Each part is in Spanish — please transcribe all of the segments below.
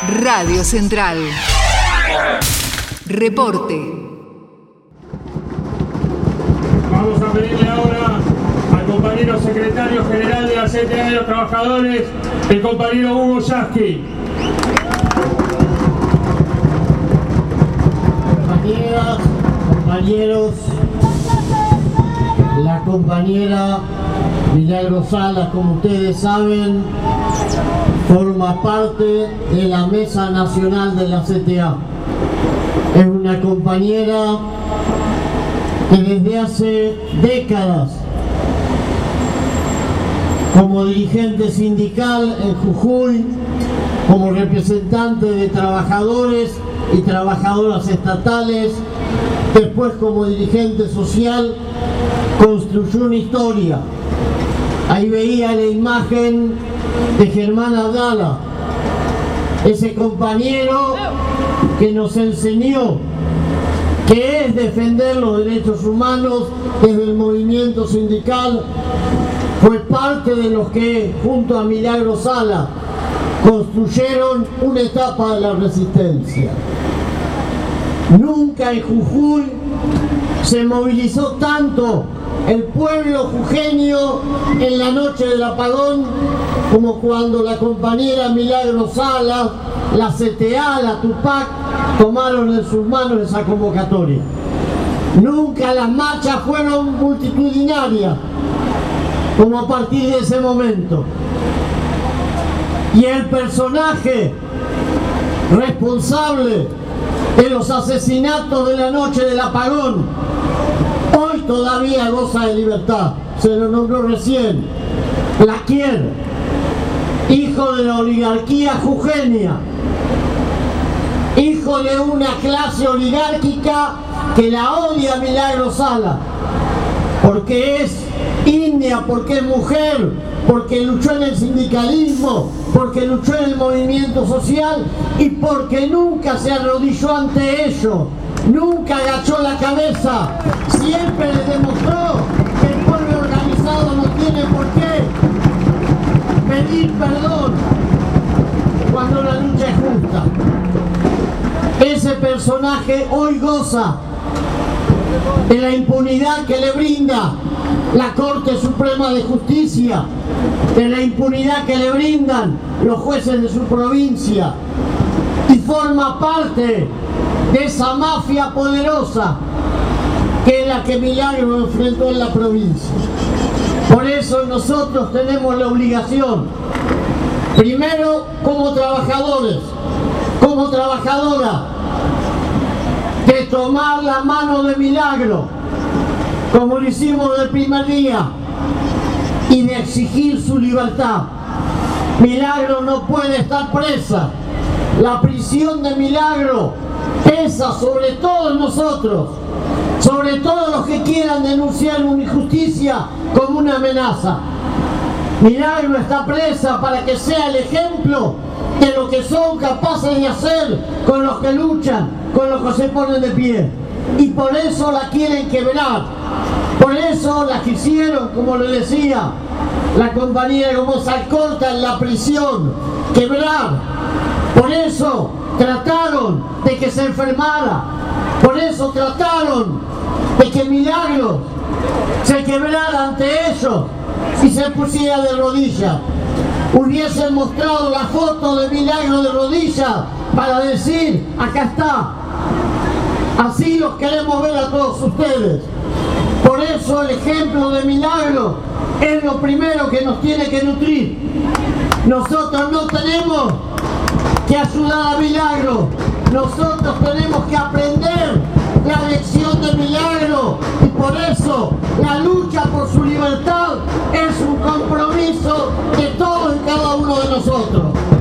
Radio Central. Reporte. Vamos a pedirle ahora al compañero secretario general de la CTA de los Trabajadores, el compañero Hugo Yasky. Compañeras, compañeros, la compañera Milagro Salas, como ustedes saben, forma parte de la Mesa Nacional de la CTA. Es una compañera que desde hace décadas, como dirigente sindical en Jujuy, como representante de trabajadores y trabajadoras estatales, después como dirigente social, construyó una historia. Ahí veía la imagen de Germán Abdala, ese compañero que nos enseñó que es defender los derechos humanos desde el movimiento sindical. Fue parte de los que, junto a Milagro Salas, construyeron una etapa de la resistencia. Nunca en Jujuy se movilizó tanto el pueblo jujeño en la noche del apagón como cuando la compañera Milagro Salas, la CTA, la Tupac tomaron en sus manos esa convocatoria. Nunca las marchas fueron multitudinarias como a partir de ese momento. Y el personaje responsable de los asesinatos de la noche del apagón hoy todavía goza de libertad. Se lo nombró recién, Laquier, hijo de la oligarquía jujeña, hijo de una clase oligárquica que la odia a Milagro Salas, porque es india, porque es mujer, porque luchó en el sindicalismo, porque luchó en el movimiento social y porque nunca se arrodilló ante ello, nunca agachó la cabeza, siempre les demostró que el pueblo organizado no tiene por qué pedir perdón cuando la lucha es justa. Ese personaje hoy goza de la impunidad que le brinda la Corte Suprema de Justicia, de la impunidad que le brindan los jueces de su provincia, y forma parte de esa mafia poderosa que es la que Milagro enfrentó en la provincia. Por eso nosotros tenemos la obligación, primero como trabajadores, como trabajadora, de tomar la mano de Milagro, como lo hicimos del primer día, y de exigir su libertad. Milagro no puede estar presa. La prisión de Milagro pesa sobre todos nosotros, sobre todos los que quieran denunciar una injusticia como una amenaza. Milagro está presa para que sea el ejemplo de lo que son capaces de hacer con los que luchan, con los que se ponen de pie. Y por eso la quieren quebrar. Por eso la quisieron, como le decía la compañera Gómez Alcorta, en la prisión, quebrar. Por eso trataron de que se enfermara. Por eso trataron de que Milagro se quebrara ante ellos y se pusiera de rodillas. Hubiesen mostrado la foto de Milagro de rodillas para decir, acá está. Así los queremos ver a todos ustedes. Por eso el ejemplo de Milagro es lo primero que nos tiene que nutrir. Nosotros no tenemos que ayudar a Milagro, nosotros tenemos que aprender la lección de Milagro, y por eso la lucha por su libertad es un compromiso de todos y cada uno de nosotros.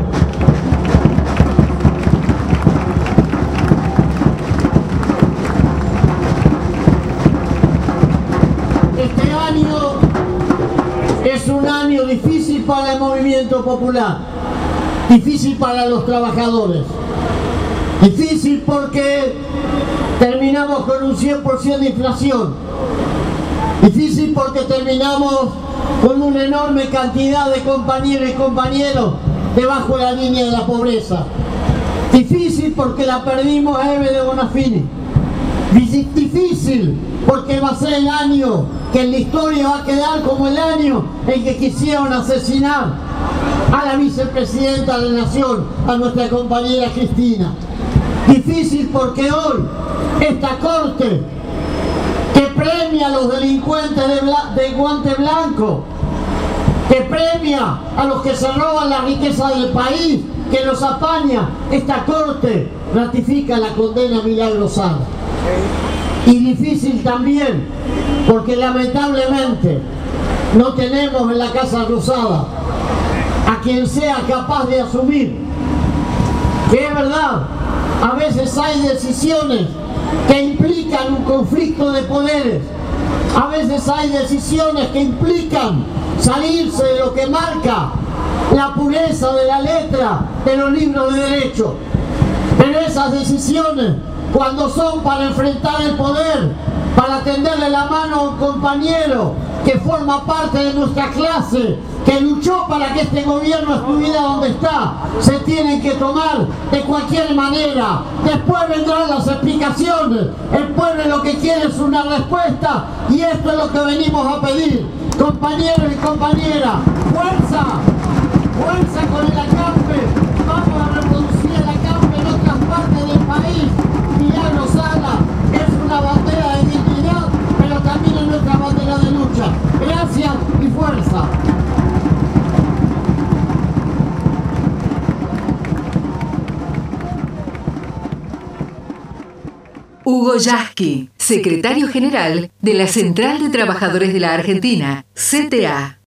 Este año es un año difícil para el movimiento popular, difícil para los trabajadores, difícil porque terminamos con un 100% de inflación, difícil porque terminamos con una enorme cantidad de compañeras y compañeros debajo de la línea de la pobreza, Difícil porque la perdimos a Eve de Bonafini. Difícil porque va a ser el año que en la historia va a quedar como el año en que quisieron asesinar a la vicepresidenta de la Nación, a nuestra compañera Cristina. Difícil porque hoy esta corte que premia a los delincuentes de guante blanco, que premia a los que se roban la riqueza del país, que los apaña, esta corte ratifica la condena a Milagro Sala. Y difícil también porque lamentablemente no tenemos en la Casa Rosada a quien sea capaz de asumir que es verdad, a veces hay decisiones que implican un conflicto de poderes, a veces hay decisiones que implican salirse de lo que marca la pureza de la letra de los libros de derecho, pero esas decisiones, cuando son para enfrentar el poder, para tenderle la mano a un compañero que forma parte de nuestra clase, que luchó para que este gobierno estuviera donde está, se tienen que tomar de cualquier manera. Después vendrán las explicaciones. El pueblo lo que quiere es una respuesta y esto es lo que venimos a pedir. Compañeros y compañeras, fuerza, fuerza con el acampe. Vamos a reproducir el acampe en otras partes del país. Milagro Sala es una bandera de dignidad, pero también es nuestra bandera de lucha. Gracias y fuerza. Hugo Yasky, secretario general de la Central de Trabajadores de la Argentina, CTA.